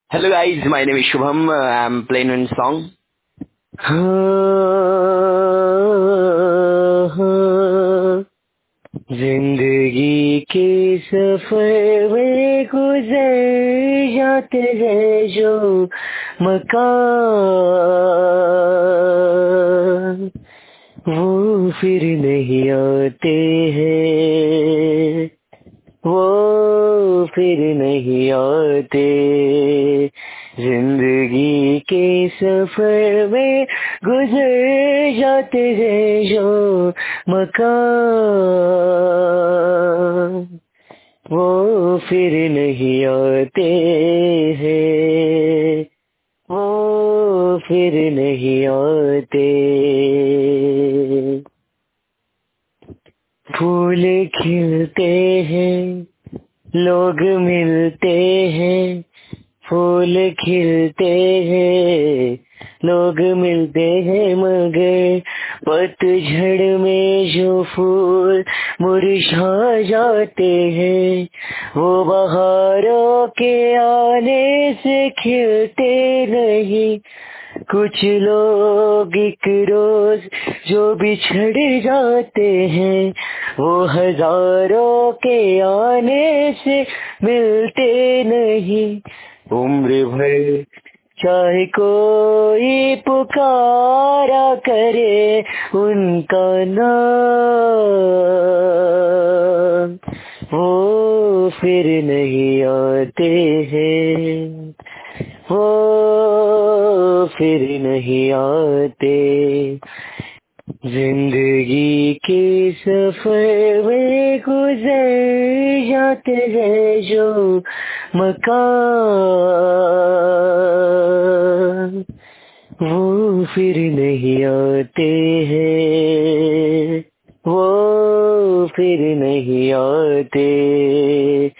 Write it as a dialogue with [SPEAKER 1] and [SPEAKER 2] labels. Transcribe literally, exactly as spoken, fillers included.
[SPEAKER 1] Hello guys, my name is Shubham. Uh, I'm playing one song. जिंदगी के सफर में गुजर जाते हैं जो मकान, वो फिर नहीं आते हैं, वो फिर नहीं आते। जिंदगी के सफर में गुजर जाते हैं जो मकान, वो फिर नहीं आते हैं, वो फिर नहीं आते। फूल खिलते हैं, लोग मिलते हैं, फूल खिलते हैं, लोग मिलते हैं, मगर पतझड़ में जो फूल मुरझा जाते हैं, वो बहारों के आने से खिलते नहीं। कुछ लोग एक रोज जो बिछड़ जाते हैं, वो हजारों के आने से मिलते नहीं। उम्र भर चाहे कोई पुकारा करे उनका नाम, वो फिर नहीं आते हैं, वो फिर नहीं आते। जिंदगी के सफर में गुजर जाते हैं जो मकान, वो फिर नहीं आते हैं, वो फिर नहीं आते।